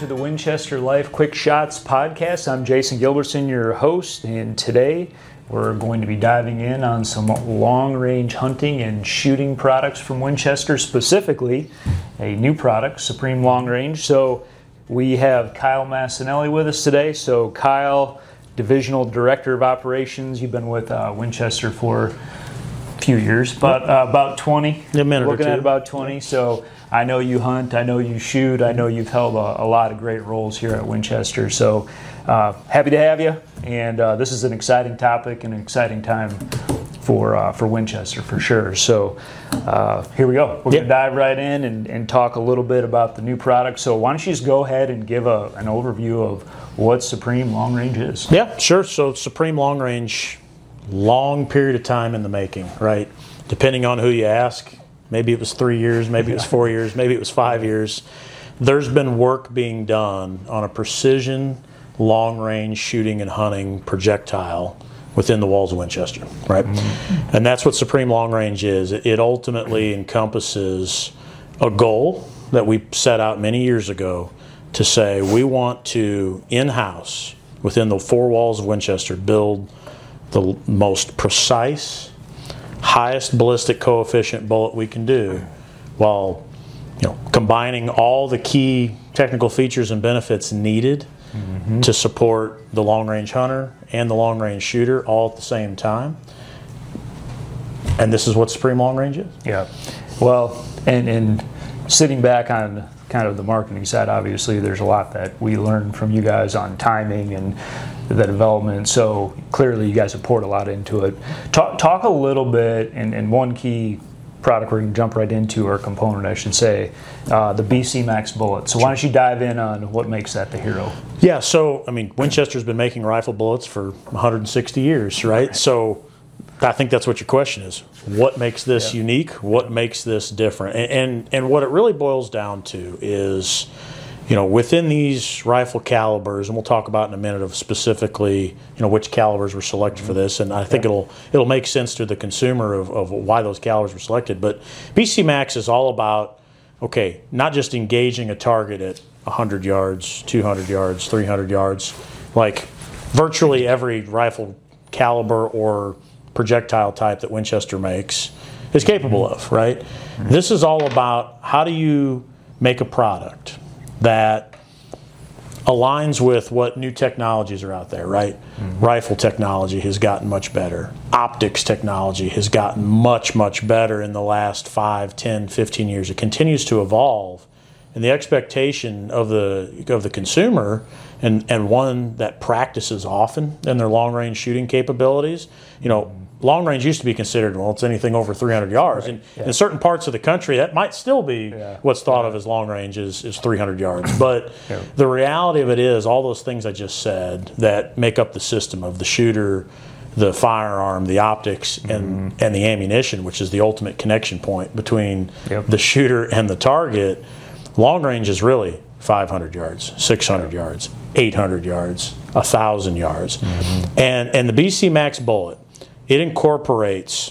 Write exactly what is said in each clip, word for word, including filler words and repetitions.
to the Winchester Life Quick Shots podcast. I'm Jason Gilbertson, your host, and today we're going to be diving in on some long-range hunting and shooting products from Winchester, specifically a new product, Supreme Long Range. So we have Kyle Massanelli with us today. So Kyle, Divisional Director of Operations, you've been with uh, Winchester for a few years, but uh, about twenty. A minute Looking or two. at about twenty. So I know you hunt, I know you shoot, I know you've held a, a lot of great roles here at Winchester. So uh, happy to have you, and uh, this is an exciting topic and an exciting time for uh, for Winchester for sure. So uh, here we go. We're Yep. going to dive right in and, and talk a little bit about the new product. So why don't you just go ahead and give a, an overview of what Supreme Long Range is? Yeah, sure. So Supreme Long Range, long period of time in the making, right? Depending on who you ask. Maybe it was three years, maybe it was four years, maybe it was five years. There's been work being done on a precision long-range shooting and hunting projectile within the walls of Winchester, right? Mm-hmm. And that's what Supreme Long Range is. It ultimately encompasses a goal that we set out many years ago to say we want to, in-house, within the four walls of Winchester, build the most precise, highest ballistic coefficient bullet we can do, while you know combining all the key technical features and benefits needed mm-hmm. to support the long-range hunter and the long-range shooter all at the same time. And this is what Supreme Long Range is. Yeah. Well, and, and sitting back on kind of the marketing side, obviously there's a lot that we learned from you guys on timing and the development. So clearly you guys have poured a lot into it. Talk, talk a little bit, and, and one key product we're going to jump right into, or component I should say, uh, the B C Max bullet. So why don't you dive in on what makes that the hero? Yeah, so I mean Winchester's been making rifle bullets for one hundred sixty years, right? So I think that's what your question is. What makes this yeah. unique? What makes this different? And, and and what it really boils down to is, you know, within these rifle calibers, and we'll talk about in a minute of specifically, you know, which calibers were selected mm-hmm. for this, and I think yeah. it'll it'll make sense to the consumer of, of why those calibers were selected. But B C Max is all about, okay, not just engaging a target at one hundred yards, two hundred yards, three hundred yards, like virtually every rifle caliber or projectile type that Winchester makes is capable of, right? Mm-hmm. This is all about how do you make a product that aligns with what new technologies are out there, right? Mm-hmm. Rifle technology has gotten much better. Optics technology has gotten much, much better in the last five, ten, fifteen years. It continues to evolve. And the expectation of the of the consumer, and, and one that practices often in their long-range shooting capabilities, you know, long range used to be considered, well, it's anything over three hundred yards. Right. And yeah. in certain parts of the country, that might still be yeah. what's thought yeah. of as long range is, is three hundred yards. But yeah. the reality of it is all those things I just said that make up the system of the shooter, the firearm, the optics, and, mm-hmm. and the ammunition, which is the ultimate connection point between yep. the shooter and the target. Long range is really five hundred yards, six hundred yeah. yards, eight hundred yards, one thousand yards. Mm-hmm. And, and the B C Max bullet, it incorporates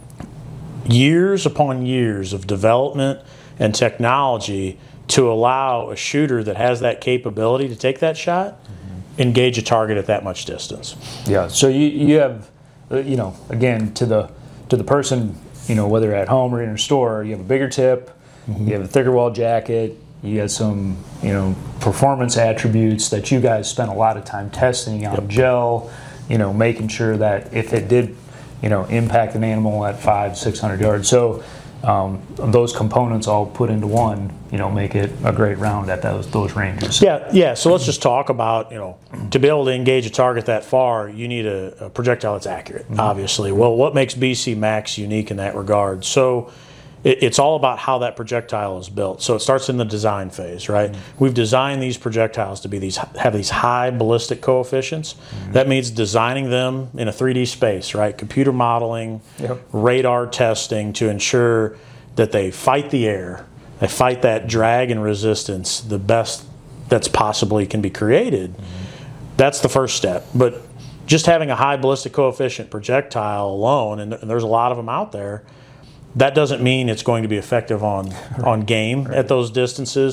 years upon years of development and technology to allow a shooter that has that capability to take that shot, mm-hmm. engage a target at that much distance. Yeah. So you you have, you know, again to the to the person, you know, whether at home or in a store, you have a bigger tip, mm-hmm. you have a thicker wall jacket, you got some, you know, performance attributes that you guys spent a lot of time testing on yep. gel. You know, making sure that if it did, you know, impact an animal at five, six hundred yards. So um, those components all put into one, you know, make it a great round at those those ranges. Yeah, yeah. So let's just talk about, you know, to be able to engage a target that far, you need a, a projectile that's accurate, mm-hmm. obviously. Well, what makes B C Max unique in that regard? So it, it's all about how that projectile is built. So it starts in the design phase, right? Mm-hmm. We've designed these projectiles to be these have these high ballistic coefficients. Mm-hmm. That means designing them in a three D space, right? Computer modeling, yep. radar testing to ensure that they fight the air, they fight that drag and resistance the best that's possibly can be created. Mm-hmm. That's the first step. But just having a high ballistic coefficient projectile alone, and, and there's a lot of them out there, that doesn't mean it's going to be effective on, right. on game right. at those distances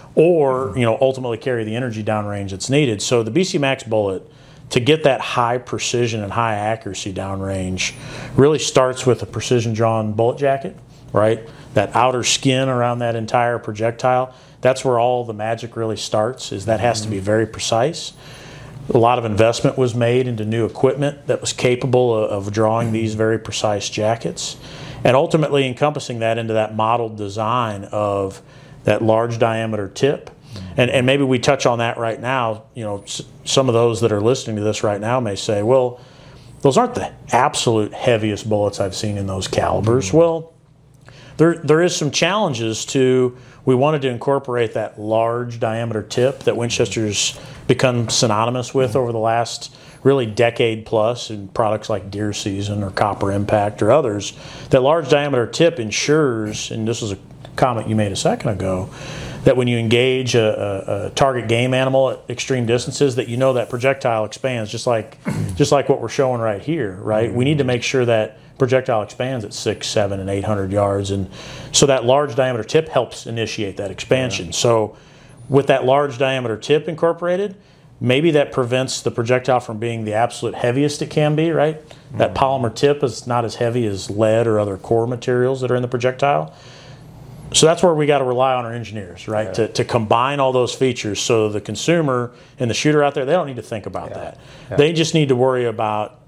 or you know ultimately carry the energy downrange that's needed. So the B C Max bullet, to get that high precision and high accuracy downrange, really starts with a precision drawn bullet jacket, right? That outer skin around that entire projectile. That's where all the magic really starts, is that has to be very precise. A lot of investment was made into new equipment that was capable of, of drawing these very precise jackets, and ultimately encompassing that into that modeled design of that large diameter tip. And, and maybe we touch on that right now. You know, s- some of those that are listening to this right now may say, well, those aren't the absolute heaviest bullets I've seen in those calibers. Well, there there is some challenges to, we wanted to incorporate that large diameter tip that Winchester's become synonymous with over the last really decade plus in products like Deer Season or Copper Impact or others. That large diameter tip ensures, and this was a comment you made a second ago, that when you engage a, a, a target game animal at extreme distances, that you know that projectile expands, just like just like what we're showing right here, right? We need to make sure that projectile expands at six, seven, and eight hundred yards, and so that large diameter tip helps initiate that expansion. Yeah. So, with that large diameter tip incorporated, maybe that prevents the projectile from being the absolute heaviest it can be, right? Mm-hmm. That polymer tip is not as heavy as lead or other core materials that are in the projectile. So that's where we got to rely on our engineers, right, yeah. to, to combine all those features so the consumer and the shooter out there, they don't need to think about yeah. that. Yeah. They just need to worry about,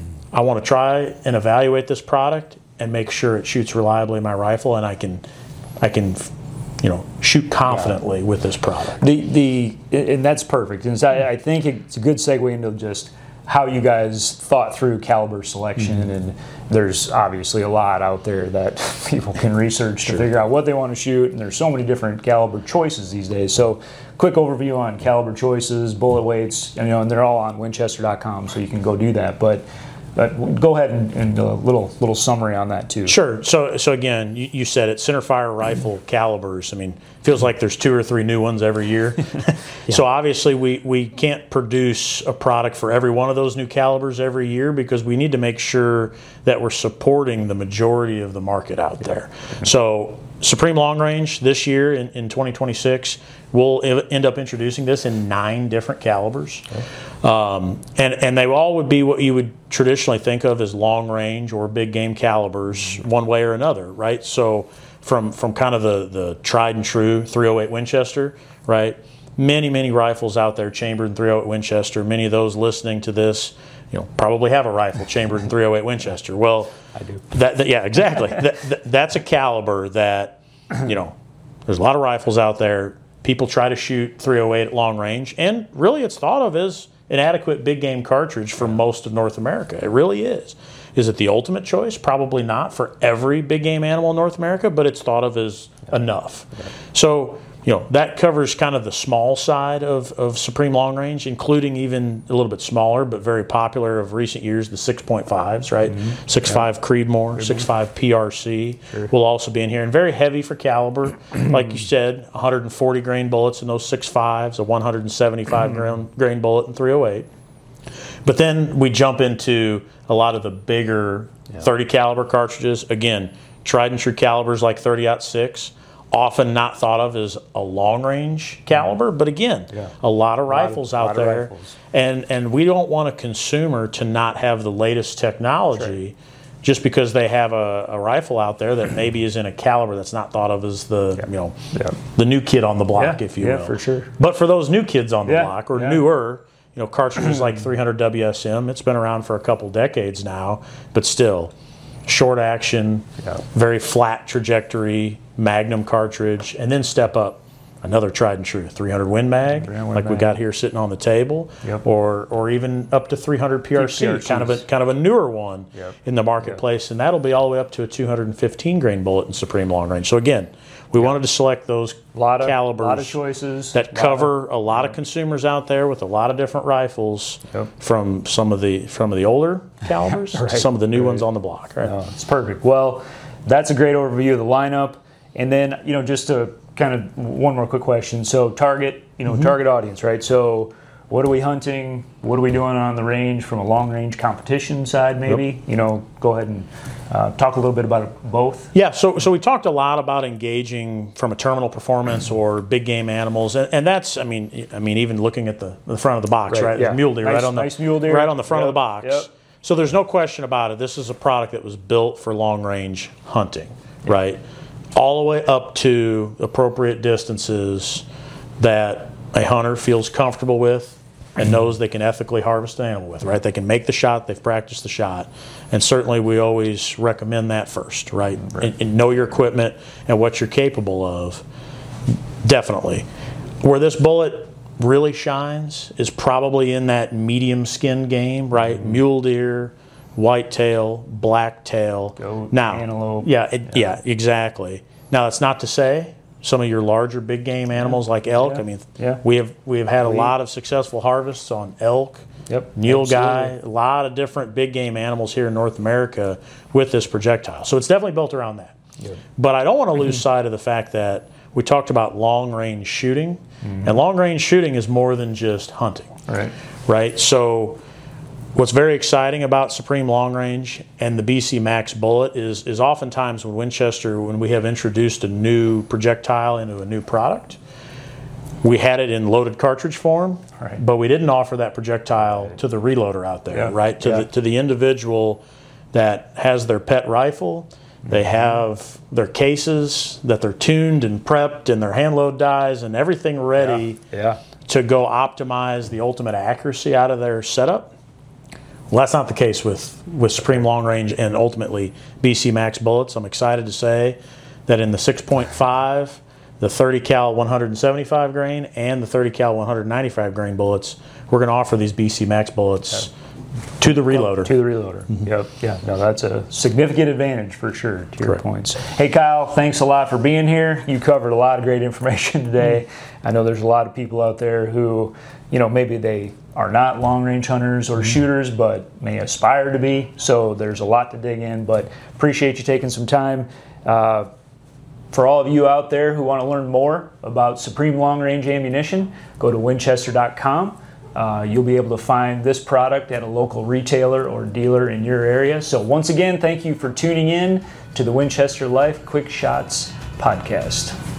I want to try and evaluate this product and make sure it shoots reliably my rifle, and I can, I can, you know, shoot confidently yeah. with this product. The the and that's perfect. And so I, I think it's a good segue into just how you guys thought through caliber selection, mm-hmm. and there's obviously a lot out there that people can research sure. to figure out what they want to shoot, and there's so many different caliber choices these days. So quick overview on caliber choices, bullet weights, you know, and they're all on Winchester dot com, so you can go do that. But But go ahead and, and a little little summary on that too. Sure. So so again, you, you said it, centerfire rifle calibers. I mean, feels like there's two or three new ones every year. yeah. So obviously we, we can't produce a product for every one of those new calibers every year, because we need to make sure that we're supporting the majority of the market out there. Yeah. So Supreme Long Range this year in, in twenty twenty-six, we'll end up introducing this in nine different calibers. Okay. Um, and, and they all would be what you would traditionally think of as long range or big game calibers, one way or another, right? So from from kind of the, the tried and true three oh eight Winchester, right? Many, many rifles out there chambered in three oh eight Winchester. Many of those listening to this, you know, probably have a rifle chambered in three oh eight Winchester. Well, I do. That, that, yeah, exactly. that, that, that's a caliber that, you know, there's a lot of rifles out there. People try to shoot three oh eight at long range, and really it's thought of as an adequate big game cartridge for most of North America. It really is. Is it the ultimate choice? Probably not for every big game animal in North America, but it's thought of as enough. So, you know, that covers kind of the small side of, of Supreme Long Range, including even a little bit smaller but very popular of recent years, the six point fives, right? Mm-hmm. six point five yeah. Creedmoor, six point five P R C sure. will also be in here. And very heavy for caliber. Like you said, one hundred forty grain bullets in those six point fives, a one hundred seventy-five grain, grain bullet in three oh eight. But then we jump into a lot of the bigger yeah. thirty caliber cartridges. Again, tried and true calibers like thirty aught six. Often not thought of as a long-range caliber, but again, yeah. a lot of rifles lot of, out there, rifles. and and we don't want a consumer to not have the latest technology sure. just because they have a, a rifle out there that maybe is in a caliber that's not thought of as the yeah. you know yeah. the new kid on the block, yeah. if you yeah, will. for sure. But for those new kids on the yeah. block or yeah. newer, you know, cartridges like three hundred W S M, it's been around for a couple decades now, but still. Short action, yeah. very flat trajectory, Magnum cartridge, and then step up another tried and true three hundred Win Mag, three hundred like Win we got here sitting on the table, yep. or or even up to three hundred P R C, P R Cs. kind of a kind of a newer one yep. in the marketplace, yep. and that'll be all the way up to a two hundred fifteen grain bullet in Supreme Long Range. So again, we yep. wanted to select those lot of, calibers lot of choices, that cover of, a lot yeah. of consumers out there with a lot of different rifles, yep. from some of the from the older calibers right. to some of the new right. ones on the block. Right, no, it's perfect. Well, that's a great overview of the lineup, and then you know just to kind of one more quick question. So target, you know, mm-hmm. target audience, right? So what are we hunting? What are we doing on the range from a long range competition side, maybe? Yep. You know, go ahead and uh, talk a little bit about both. Yeah, so so we talked a lot about engaging from a terminal performance or big game animals, and, and that's I mean I mean even looking at the, the front of the box, right? Right, yeah. Mule deer, nice, right on the nice mule deer. right on the front Yep, of the box. Yep. So there's no question about it. This is a product that was built for long range hunting, yep. right? All the way up to appropriate distances that a hunter feels comfortable with and knows they can ethically harvest an animal with, right? They can make the shot, they've practiced the shot, and certainly we always recommend that first, right? right. And, and know your equipment and what you're capable of, definitely. Where this bullet really shines is probably in that medium skin game, right? Mm-hmm. Mule deer, whitetail, blacktail. Goat, now, antelope. Yeah, it, yeah, yeah, exactly. Now, that's not to say some of your larger big game animals yeah. like elk. Yeah. I mean, yeah. we have we have had a we, lot of successful harvests on elk, yep, nilgai, a lot of different big game animals here in North America with this projectile. So it's definitely built around that. Good. But I don't want to lose sight of the fact that we talked about long range shooting, mm-hmm. and long range shooting is more than just hunting. Right. Right. So what's very exciting about Supreme Long Range and the B C Max bullet is, is oftentimes when Winchester, when we have introduced a new projectile into a new product, we had it in loaded cartridge form, right. but we didn't offer that projectile to the reloader out there, yeah. right? To, yeah. the, to the individual that has their pet rifle. They have their cases that they're tuned and prepped and their hand load dies and everything ready yeah. Yeah. to go optimize the ultimate accuracy out of their setup. Well, that's not the case with, with Supreme Long Range and ultimately B C Max bullets. I'm excited to say that in the six point five, the thirty cal one seventy-five grain, and the thirty cal one ninety-five grain bullets, we're going to offer these B C Max bullets okay. to the reloader. To the reloader. Mm-hmm. Yep. Yeah. No, that's a significant advantage for sure. To your Correct. points. Hey, Kyle. Thanks a lot for being here. You covered a lot of great information today. Mm-hmm. I know there's a lot of people out there who, you know, maybe they are not long-range hunters or mm-hmm. shooters, but may aspire to be. So there's a lot to dig in. But appreciate you taking some time. Uh, For all of you out there who want to learn more about Supreme Long Range Ammunition, go to winchester dot com. Uh, you'll be able to find this product at a local retailer or dealer in your area. So once again, thank you for tuning in to the Winchester Life Quick Shots podcast.